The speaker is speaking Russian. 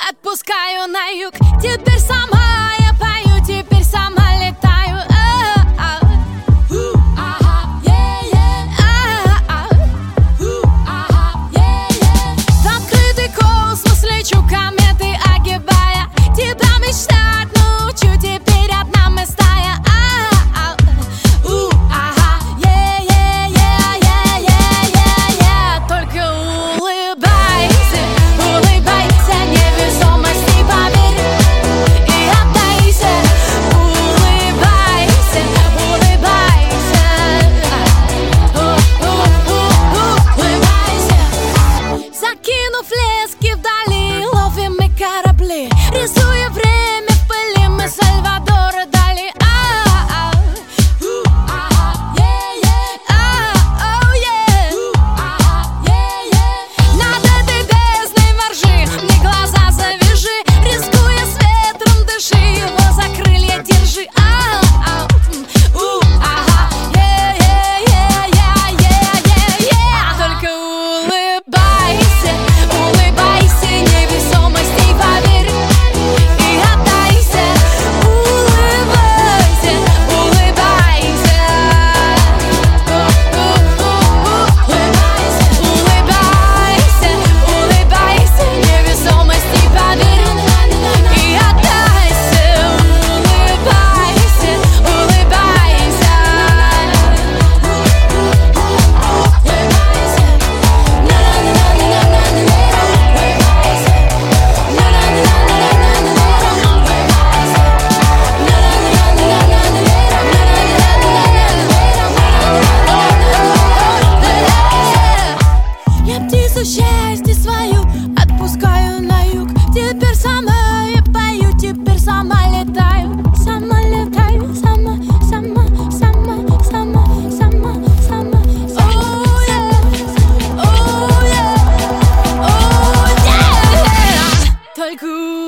отпускаю на юг. Теперь сама я пою, теперь сама летаю. В открытый космос лечу, кометы огибая. Тебя мечтать научу, теперь одна мы стая. Только улыбайся, улыбайся, невесомости поверь и отдайся. Улыбайся, улыбайся, улыбайся. Закинув лески вдали, ловим мы корабли, рисуя время в пыли, мы Сальвадора Дали. Над этой бездной воржи, мне глаза завяжи, рискуя с ветром дыши, его за крылья держи. Только улыбайся, улыбайся, невесомости поверь и отдайся. Улыбайся, улыбайся, улыбайся, улыбайся, невесомости поверь и отдайся. Улыбайся, улыбайся. Я птицу счастье свою отпускаю на юг. Теперь сама я пою, теперь сама летаю. Сама летаю, сама, сама, сама, сама, сама, сама. Только